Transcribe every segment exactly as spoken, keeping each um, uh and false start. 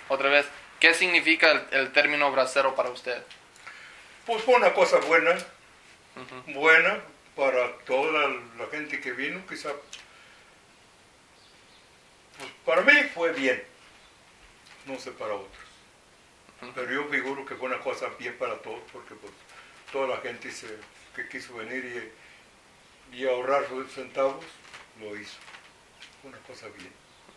otra vez, ¿qué significa el, el término bracero para usted? Pues fue una cosa buena, Uh-huh. buena para toda la, la gente que vino, quizá. Pues para mí fue bien, no sé para otros. Uh-huh. Pero yo figuro que fue una cosa bien para todos, porque pues toda la gente se, que quiso venir y, y ahorrar sus centavos, lo hizo. Fue una cosa bien.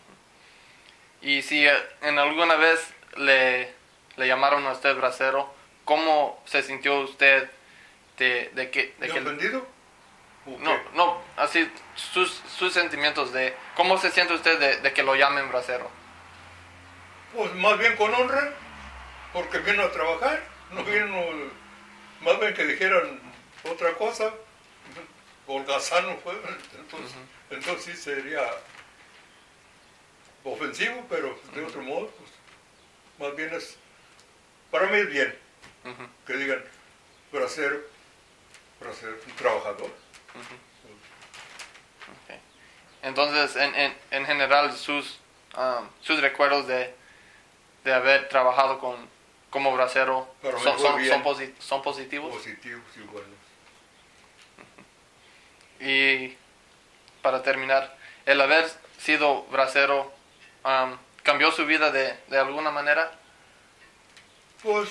Y si eh, en alguna vez le, le llamaron a usted bracero, ¿cómo se sintió usted de, de que... De ¿Me que ofendido? ¿O no, qué? no, así, sus, sus sentimientos de... ¿Cómo se siente usted de, de que lo llamen bracero? Pues más bien con honra, porque vino a trabajar, no vino, más bien que dijeran otra cosa, holgazano fue, entonces, Uh-huh. entonces sí sería ofensivo, pero de otro modo, pues más bien es, para mí es bien, Uh-huh. que digan bracero, bracero, un trabajador. Uh-huh. Okay. Entonces, en, en, en general, sus, um, sus recuerdos de, de haber trabajado con, como bracero Para mí son, fue son, bien. son, posi- son positivos. Positivos y buenos. Y para terminar, el haber sido bracero um, cambió su vida de, de alguna manera. Pues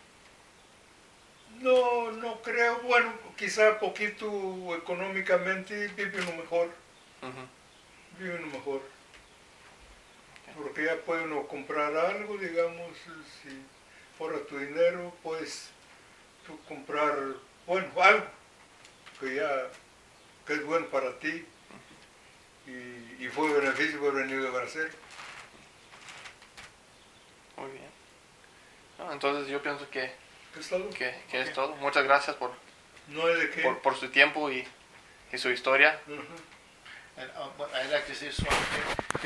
no, no creo, bueno, quizá poquito económicamente vive uno mejor, Uh-huh. vive uno mejor. Porque ya puede uno comprar algo, digamos, si fuera tu dinero, puedes tú comprar, bueno, algo que ya, que es bueno para ti y, y fue beneficio por venir de bracero. Muy bien. No, entonces yo pienso que, ¿Es todo? que, que es Ok. todo. Muchas gracias por, No hay de qué. por, por su tiempo y, y su historia. Ujú. And uh, but I'd like to say this one thing.